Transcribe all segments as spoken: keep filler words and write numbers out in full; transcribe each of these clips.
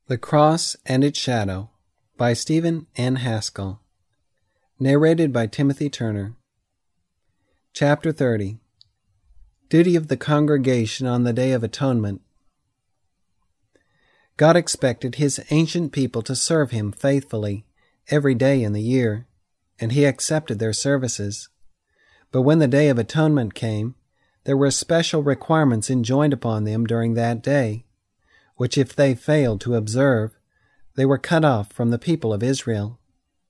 The Cross and Its Shadow by Stephen N. Haskell. Narrated by Timothy Turner. Chapter thirty. Duty of the Congregation on the Day of Atonement. God expected His ancient people to serve Him faithfully every day in the year, and He accepted their services. But when the Day of Atonement came, there were special requirements enjoined upon them during that day, which if they failed to observe, they were cut off from the people of Israel.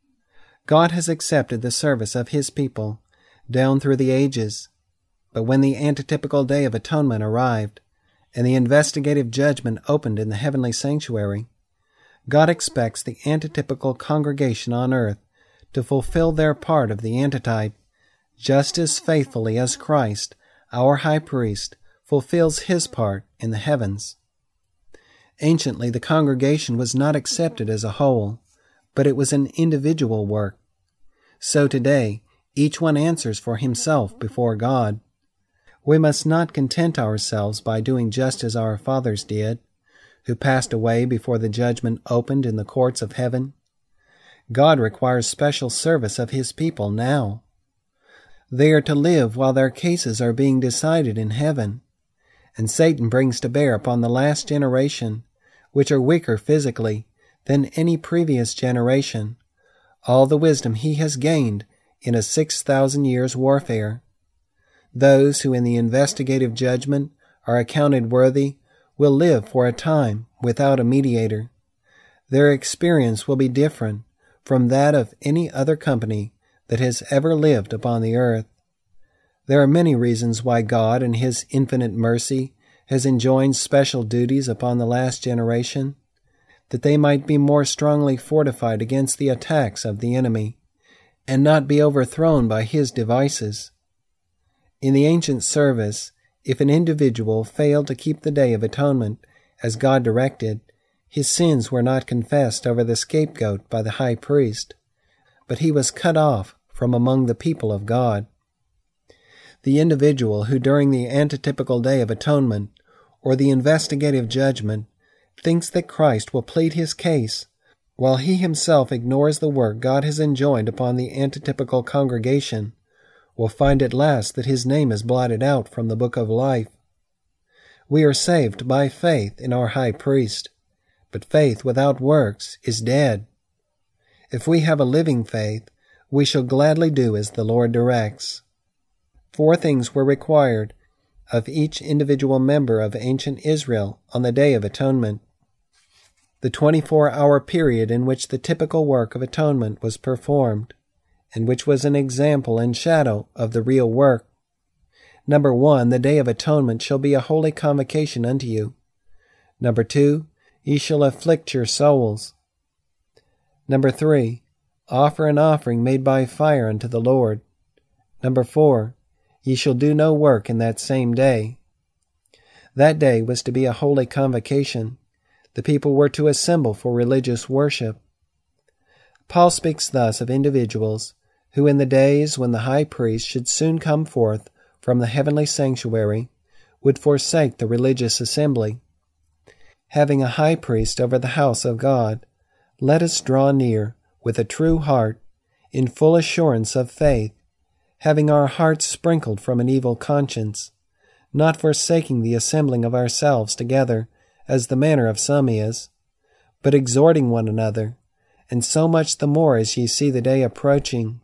God has accepted the service of His people down through the ages, but when the antitypical Day of Atonement arrived, and the investigative judgment opened in the heavenly sanctuary, God expects the antitypical congregation on earth to fulfill their part of the antitype just as faithfully as Christ, our high priest, fulfills his part in the heavens. Anciently, the congregation was not accepted as a whole, but it was an individual work. So today, each one answers for himself before God. We must not content ourselves by doing just as our fathers did, who passed away before the judgment opened in the courts of heaven. God requires special service of His people now. They are to live while their cases are being decided in heaven, and Satan brings to bear upon the last generation, which are weaker physically than any previous generation, all the wisdom he has gained in a six thousand years' warfare. Those who in the investigative judgment are accounted worthy will live for a time without a mediator. Their experience will be different from that of any other company that has ever lived upon the earth. There are many reasons why God in His infinite mercy has enjoined special duties upon the last generation, that they might be more strongly fortified against the attacks of the enemy, and not be overthrown by his devices. In the ancient service, if an individual failed to keep the Day of Atonement as God directed, his sins were not confessed over the scapegoat by the high priest, but he was cut off from among the people of God. The individual who during the antitypical Day of Atonement or the investigative judgment thinks that Christ will plead his case, while he himself ignores the work God has enjoined upon the antitypical congregation, will find at last that his name is blotted out from the book of life. We are saved by faith in our high priest, but faith without works is dead. If we have a living faith, we shall gladly do as the Lord directs. Four things were required of each individual member of ancient Israel on the Day of Atonement. The twenty-four hour period in which the typical work of atonement was performed, and which was an example and shadow of the real work. Number one, the Day of Atonement shall be a holy convocation unto you. Number two, ye shall afflict your souls. Number three, offer an offering made by fire unto the Lord. Number four, ye shall do no work in that same day. That day was to be a holy convocation. The people were to assemble for religious worship. Paul speaks thus of individuals who in the days when the high priest should soon come forth from the heavenly sanctuary would forsake the religious assembly. Having a high priest over the house of God, let us draw near with a true heart, in full assurance of faith, having our hearts sprinkled from an evil conscience, not forsaking the assembling of ourselves together, as the manner of some is, but exhorting one another, and so much the more as ye see the day approaching.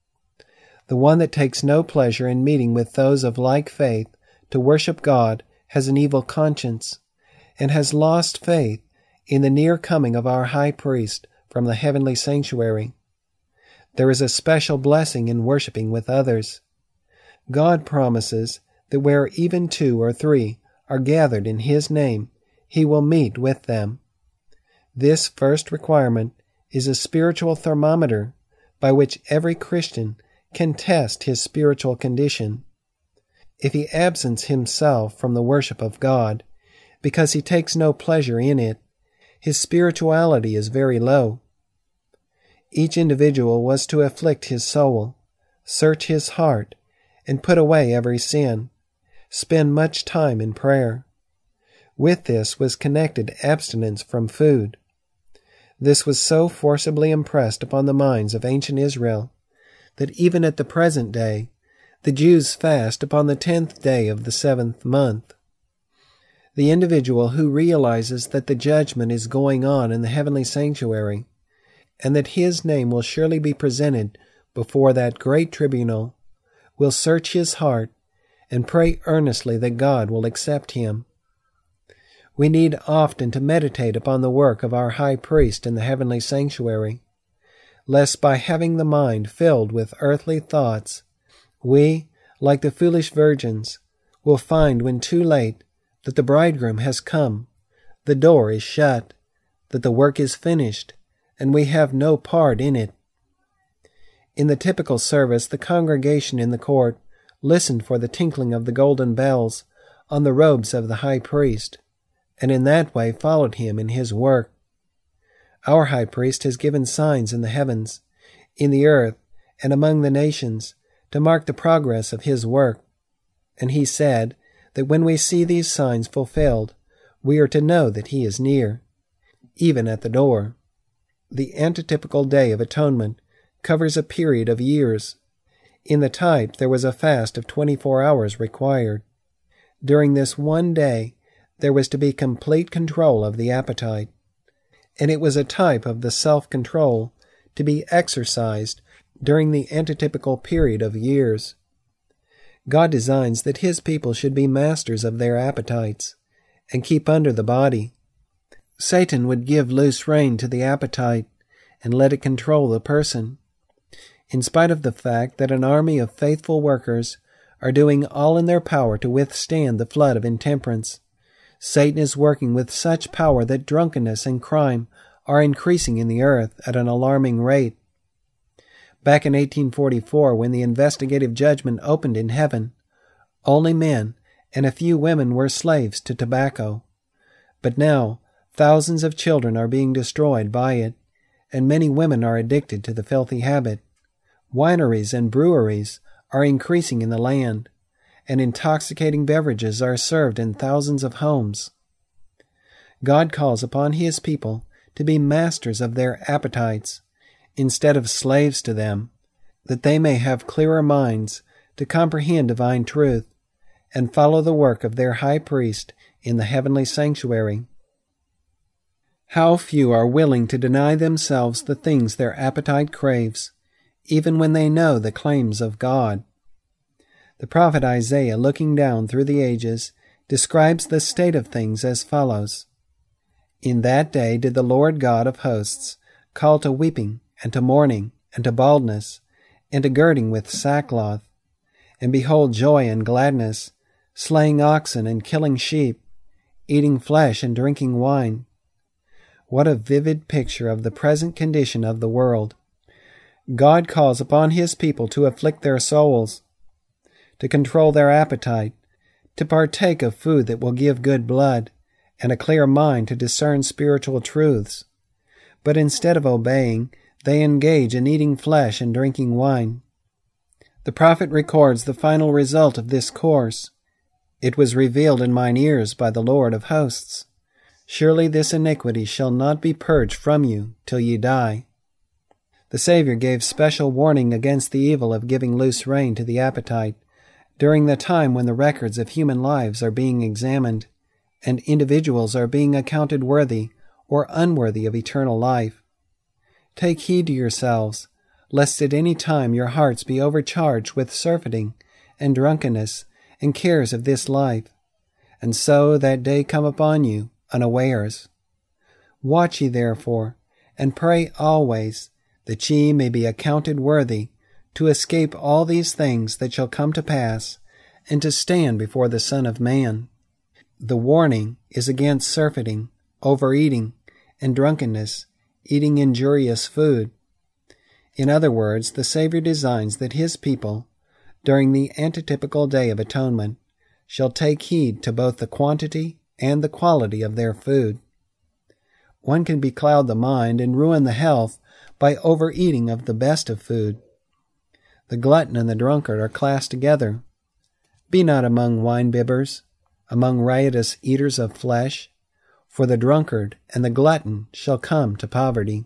The one that takes no pleasure in meeting with those of like faith to worship God has an evil conscience, and has lost faith in the near coming of our high priest from the heavenly sanctuary. There is a special blessing in worshiping with others. God promises that where even two or three are gathered in His name, He will meet with them. This first requirement is a spiritual thermometer by which every Christian can test his spiritual condition. If he absents himself from the worship of God because he takes no pleasure in it, his spirituality is very low. Each individual was to afflict his soul, search his heart, and put away every sin, spend much time in prayer. With this was connected abstinence from food, This was so forcibly impressed upon the minds of ancient Israel that even at the present day the Jews fast upon the tenth day of the seventh month. The individual who realizes that the judgment is going on in the heavenly sanctuary, and that his name will surely be presented before that great tribunal, will search his heart and pray earnestly that God will accept him. We need often to meditate upon the work of our high priest in the heavenly sanctuary, lest by having the mind filled with earthly thoughts, we, like the foolish virgins, will find when too late that the bridegroom has come, the door is shut, that the work is finished, and we have no part in it. In the typical service, the congregation in the court listened for the tinkling of the golden bells on the robes of the high priest, and in that way followed him in his work. Our high priest has given signs in the heavens, in the earth, and among the nations, to mark the progress of his work. And he said that when we see these signs fulfilled, we are to know that he is near, even at the door. The antitypical Day of Atonement covers a period of years. In the type, there was a fast of twenty-four hours required. During this one day, there was to be complete control of the appetite, and it was a type of the self-control to be exercised during the antitypical period of years. God designs that his people should be masters of their appetites and keep under the body. Satan would give loose rein to the appetite and let it control the person. In spite of the fact that an army of faithful workers are doing all in their power to withstand the flood of intemperance, Satan is working with such power that drunkenness and crime are increasing in the earth at an alarming rate. Back in eighteen forty-four, when the investigative judgment opened in heaven, only men and a few women were slaves to tobacco. But now, thousands of children are being destroyed by it, and many women are addicted to the filthy habit. Wineries and breweries are increasing in the land, and intoxicating beverages are served in thousands of homes. God calls upon his people to be masters of their appetites, instead of slaves to them, that they may have clearer minds to comprehend divine truth and follow the work of their high priest in the heavenly sanctuary. How few are willing to deny themselves the things their appetite craves, even when they know the claims of God. The prophet Isaiah, looking down through the ages, describes the state of things as follows. In that day did the Lord God of hosts call to weeping, and to mourning, and to baldness, and to girding with sackcloth. And behold joy and gladness, slaying oxen and killing sheep, eating flesh and drinking wine. What a vivid picture of the present condition of the world. God calls upon his people to afflict their souls, to control their appetite, to partake of food that will give good blood, and a clear mind to discern spiritual truths. But instead of obeying, they engage in eating flesh and drinking wine. The prophet records the final result of this course. It was revealed in mine ears by the Lord of hosts. Surely this iniquity shall not be purged from you till ye die. The Savior gave special warning against the evil of giving loose rein to the appetite during the time when the records of human lives are being examined, and individuals are being accounted worthy or unworthy of eternal life. Take heed to yourselves, lest at any time your hearts be overcharged with surfeiting and drunkenness and cares of this life, and so that day come upon you unawares. Watch ye therefore, and pray always, that ye may be accounted worthy to escape all these things that shall come to pass, and to stand before the Son of Man. The warning is against surfeiting, overeating, and drunkenness, eating injurious food. In other words, the Savior designs that his people, during the antitypical Day of Atonement, shall take heed to both the quantity and the quality of their food. One can becloud the mind and ruin the health by overeating of the best of food. The glutton and the drunkard are classed together. Be not among wine-bibbers, among riotous eaters of flesh, for the drunkard and the glutton shall come to poverty.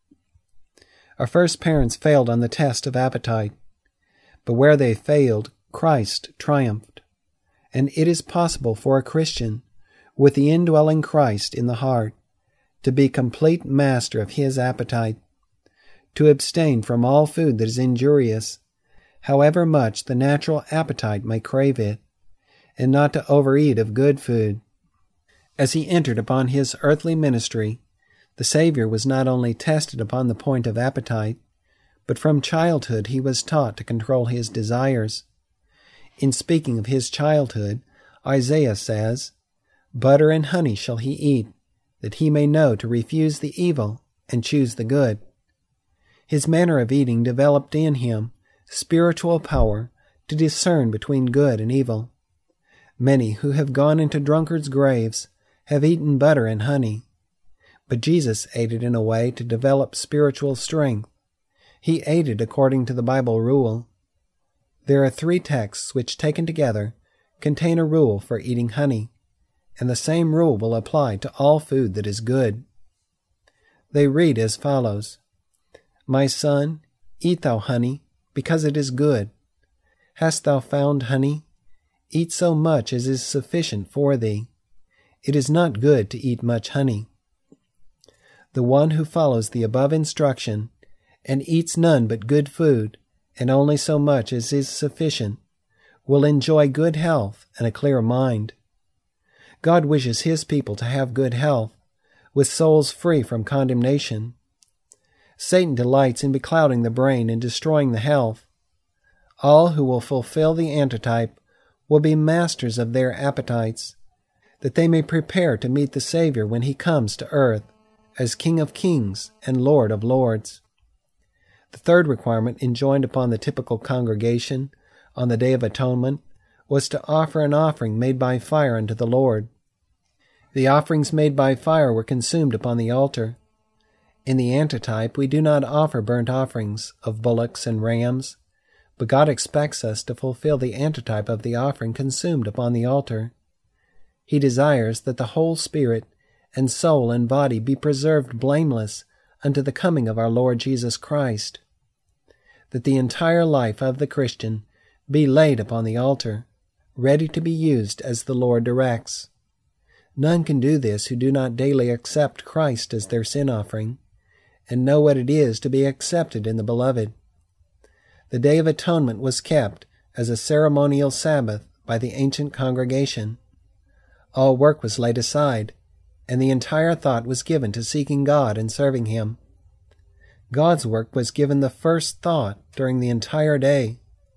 Our first parents failed on the test of appetite, but where they failed, Christ triumphed. And it is possible for a Christian, with the indwelling Christ in the heart, to be complete master of his appetite, to abstain from all food that is injurious, however much the natural appetite may crave it, and not to overeat of good food. As he entered upon his earthly ministry, the Savior was not only tested upon the point of appetite, but from childhood he was taught to control his desires. In speaking of his childhood, Isaiah says, "Butter and honey shall he eat, that he may know to refuse the evil and choose the good." His manner of eating developed in him spiritual power to discern between good and evil. Many who have gone into drunkards' graves have eaten butter and honey, but Jesus ate it in a way to develop spiritual strength. He ate it according to the Bible rule. There are three texts which, taken together, contain a rule for eating honey, and the same rule will apply to all food that is good. They read as follows: "My son, eat thou honey, because it is good. Hast thou found honey? Eat so much as is sufficient for thee. It is not good to eat much honey." The one who follows the above instruction and eats none but good food, and only so much as is sufficient, will enjoy good health and a clear mind. God wishes his people to have good health, with souls free from condemnation. Satan delights in beclouding the brain and destroying the health. All who will fulfill the antitype will be masters of their appetites, that they may prepare to meet the Savior when he comes to earth as King of Kings and Lord of Lords. The third requirement enjoined upon the typical congregation on the Day of Atonement was to offer an offering made by fire unto the Lord. The offerings made by fire were consumed upon the altar. In the antitype, we do not offer burnt offerings of bullocks and rams, but God expects us to fulfill the antitype of the offering consumed upon the altar. He desires that the whole spirit and soul and body be preserved blameless unto the coming of our Lord Jesus Christ, that the entire life of the Christian be laid upon the altar, ready to be used as the Lord directs. None can do this who do not daily accept Christ as their sin offering, and know what it is to be accepted in the Beloved. The Day of Atonement was kept as a ceremonial Sabbath by the ancient congregation. All work was laid aside, and the entire thought was given to seeking God and serving Him. God's work was given the first thought during the entire day.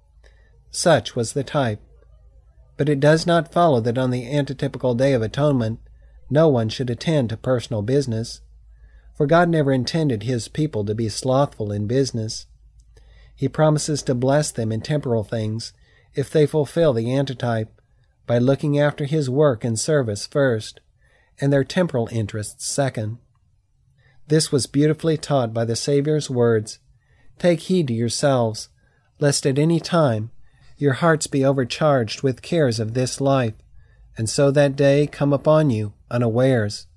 Such was the type. But it does not follow that on the antitypical Day of Atonement no one should attend to personal business, for God never intended His people to be slothful in business. He promises to bless them in temporal things if they fulfill the antitype by looking after His work and service first, and their temporal interests second. This was beautifully taught by the Savior's words, "Take heed to yourselves, lest at any time your hearts be overcharged with cares of this life, and so that day come upon you unawares."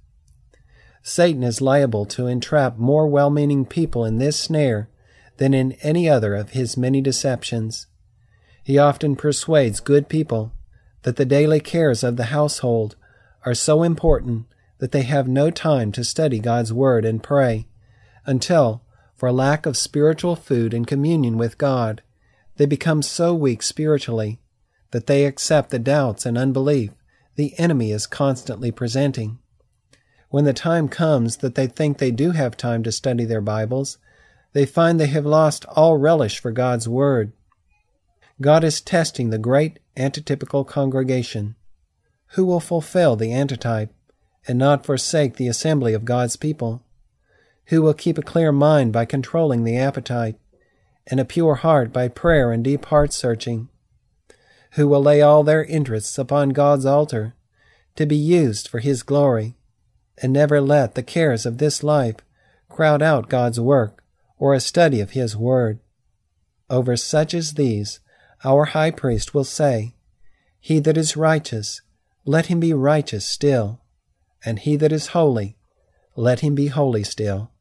Satan is liable to entrap more well-meaning people in this snare than in any other of his many deceptions. He often persuades good people that the daily cares of the household are so important that they have no time to study God's Word and pray, until, for lack of spiritual food and communion with God, they become so weak spiritually that they accept the doubts and unbelief the enemy is constantly presenting. When the time comes that they think they do have time to study their Bibles, they find they have lost all relish for God's Word. God is testing the great antitypical congregation. Who will fulfill the antitype and not forsake the assembly of God's people? Who will keep a clear mind by controlling the appetite, and a pure heart by prayer and deep heart-searching? Who will lay all their interests upon God's altar to be used for His glory, and never let the cares of this life crowd out God's work or a study of His Word? Over such as these, our High Priest will say, "He that is righteous, let him be righteous still. and he that is holy, let him be holy still.